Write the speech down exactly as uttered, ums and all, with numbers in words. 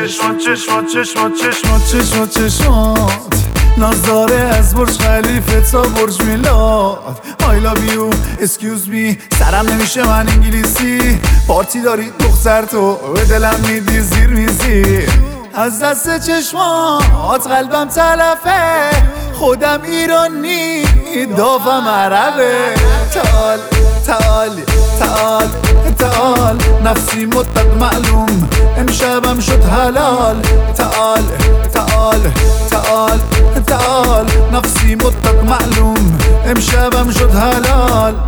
چشمات چشمات چشمات چشمات چشمات چشمات نظاره از برج خلیفه تا برج میلاد I love you, excuse me سرم نمیشه من انگلیسی پارتی داری دختر تو به دلم میدی زیر میزی از دست چشمات قلبم تلفه خودم ایرانی دافم عربه تعال تعال تعال تعال نفسی مطلق معلوم امشبم شد حلال تعال تعال تعال تعال نفسی مطلق معلوم امشبم شد حلال